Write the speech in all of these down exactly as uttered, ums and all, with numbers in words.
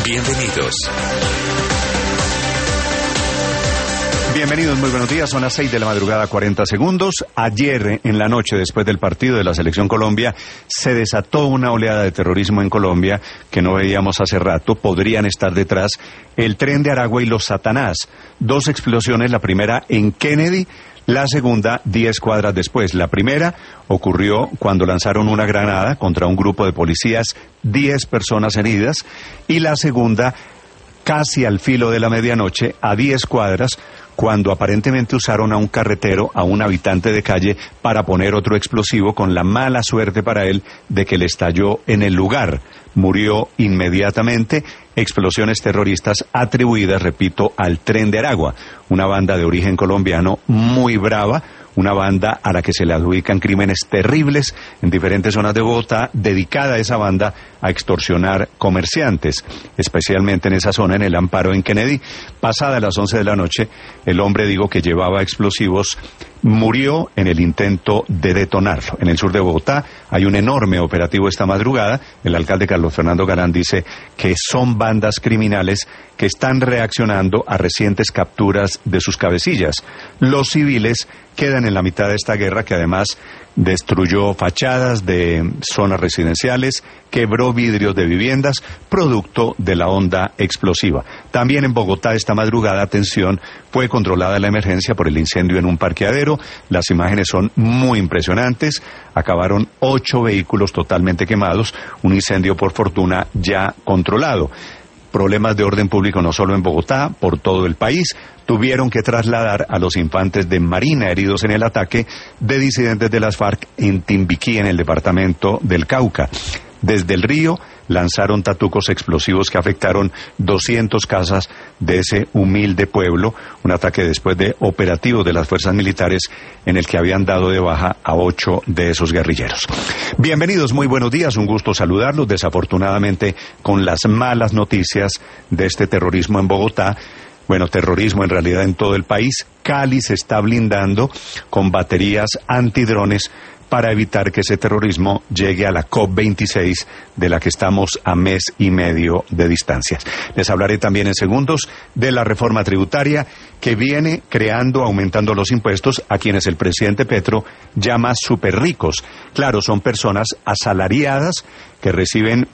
Bienvenidos. Bienvenidos, muy buenos días. Son las seis de la madrugada, cuarenta segundos. Ayer, en la noche, después del partido de la Selección Colombia, se desató una oleada de terrorismo en Colombia que no veíamos hace rato. Podrían estar detrás el Tren de Aragua y los Satanás. Dos explosiones, la primera en Kennedy, la segunda diez cuadras después. La primera ocurrió cuando lanzaron una granada contra un grupo de policías, diez personas heridas, y la segunda casi al filo de la medianoche, a diez cuadras, cuando aparentemente usaron a un carretero, a un habitante de calle, para poner otro explosivo, con la mala suerte para él de que le estalló en el lugar. Murió inmediatamente. Explosiones terroristas atribuidas, repito, al Tren de Aragua, una banda de origen colombiano muy brava, una banda a la que se le adjudican crímenes terribles en diferentes zonas de Bogotá, dedicada a esa banda a extorsionar comerciantes, especialmente en esa zona, en el Amparo, en Kennedy. Pasada las once de la noche, el hombre, digo, que llevaba explosivos, murió en el intento de detonarlo. En el sur de Bogotá hay un enorme operativo esta madrugada. El alcalde Carlos Fernando Galán dice que son bandas criminales que están reaccionando a recientes capturas de sus cabecillas. Los civiles quedan en la mitad de esta guerra, que además destruyó fachadas de zonas residenciales, quebró vidrios de viviendas, producto de la onda explosiva. También en Bogotá esta madrugada, atención, fue controlada la emergencia por el incendio en un parqueadero. Las imágenes son muy impresionantes. Acabaron ocho vehículos totalmente quemados, un incendio por fortuna ya controlado. Problemas de orden público no solo en Bogotá, por todo el país. Tuvieron que trasladar a los infantes de Marina heridos en el ataque de disidentes de las FARC en Timbiquí, en el departamento del Cauca. Desde el río lanzaron tatucos explosivos que afectaron doscientas casas de ese humilde pueblo, un ataque después de operativos de las fuerzas militares en el que habían dado de baja a ocho de esos guerrilleros. Bienvenidos, muy buenos días, un gusto saludarlos, desafortunadamente con las malas noticias de este terrorismo en Bogotá. Bueno, terrorismo en realidad en todo el país. Cali se está blindando con baterías antidrones para evitar que ese terrorismo llegue a la COP veintiséis, de la que estamos a mes y medio de distancia. Les hablaré también en segundos de la reforma tributaria que viene creando, aumentando los impuestos a quienes el presidente Petro llama superricos. Claro, son personas asalariadas que reciben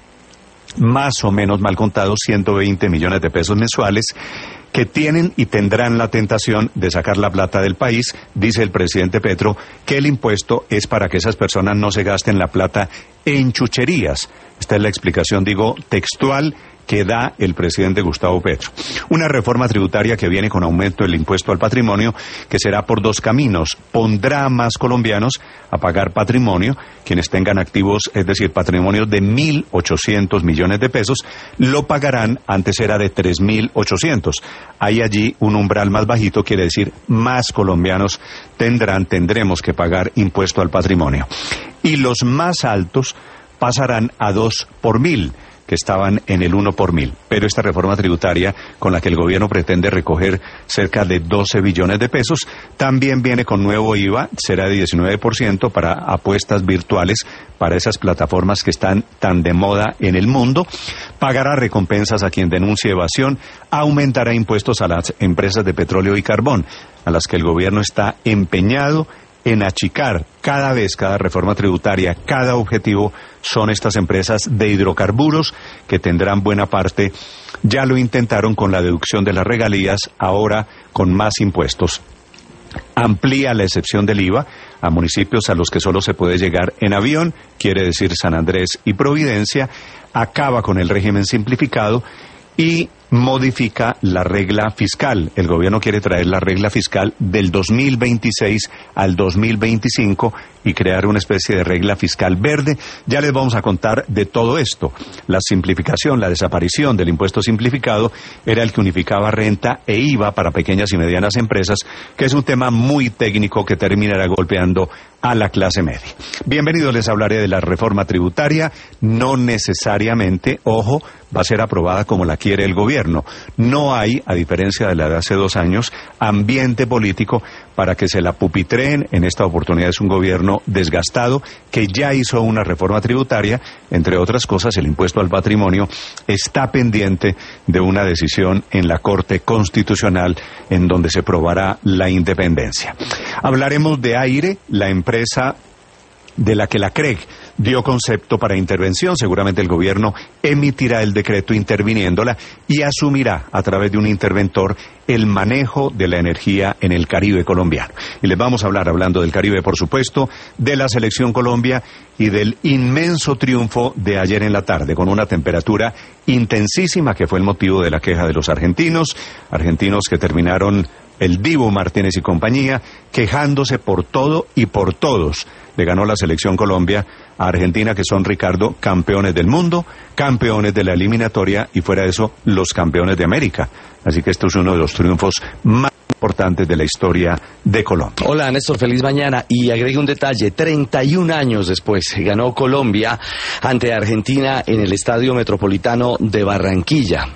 más o menos mal contados ciento veinte millones de pesos mensuales, que tienen y tendrán la tentación de sacar la plata del país. Dice el presidente Petro que el impuesto es para que esas personas no se gasten la plata en chucherías. Esta es la explicación, digo, textual que da el presidente Gustavo Petro. Una reforma tributaria que viene con aumento del impuesto al patrimonio, que será por dos caminos. Pondrá a más colombianos a pagar patrimonio, quienes tengan activos, es decir, patrimonio de mil ochocientos millones de pesos, lo pagarán, antes era de tres mil ochocientos. Hay allí un umbral más bajito, quiere decir, más colombianos tendrán, tendremos que pagar impuesto al patrimonio. Y los más altos pasarán a dos por mil, que estaban en el uno por mil. Pero esta reforma tributaria, con la que el gobierno pretende recoger cerca de doce billones de pesos, también viene con nuevo I V A, será de diecinueve por ciento para apuestas virtuales, para esas plataformas que están tan de moda en el mundo. Pagará recompensas a quien denuncie evasión, aumentará impuestos a las empresas de petróleo y carbón, a las que el gobierno está empeñado en achicar cada vez, cada reforma tributaria, cada objetivo. Son estas empresas de hidrocarburos que tendrán buena parte. Ya lo intentaron con la deducción de las regalías, ahora con más impuestos. Amplía la excepción del I V A a municipios a los que solo se puede llegar en avión, quiere decir San Andrés y Providencia. Acaba con el régimen simplificado y modifica la regla fiscal. El gobierno quiere traer la regla fiscal del dos mil veintiséis al dos mil veinticinco y crear una especie de regla fiscal verde. Ya les vamos a contar de todo esto. La simplificación, la desaparición del impuesto simplificado era el que unificaba renta e I V A para pequeñas y medianas empresas, que es un tema muy técnico que terminará golpeando a la clase media. Bienvenidos, les hablaré de la reforma tributaria, no necesariamente, ojo, va a ser aprobada como la quiere el gobierno. No hay, a diferencia de la de hace dos años, ambiente político para que se la pupitreen. En esta oportunidad es un gobierno desgastado que ya hizo una reforma tributaria, entre otras cosas el impuesto al patrimonio está pendiente de una decisión en la Corte Constitucional en donde se probará la independencia. Hablaremos de Aire, la empresa de la que la C R E G dio concepto para intervención. Seguramente el gobierno emitirá el decreto interviniéndola y asumirá a través de un interventor el manejo de la energía en el Caribe colombiano. Y les vamos a hablar, hablando del Caribe, por supuesto, de la Selección Colombia y del inmenso triunfo de ayer en la tarde, con una temperatura intensísima que fue el motivo de la queja de los argentinos, argentinos que terminaron el Dibu Martínez y compañía, quejándose por todo y por todos. Le ganó la Selección Colombia a Argentina, que son, Ricardo, campeones del mundo, campeones de la eliminatoria y fuera de eso, los campeones de América. Así que esto es uno de los triunfos más importantes de la historia de Colombia. Hola, Néstor, feliz mañana. Y agrego un detalle, treinta y un años después ganó Colombia ante Argentina en el Estadio Metropolitano de Barranquilla.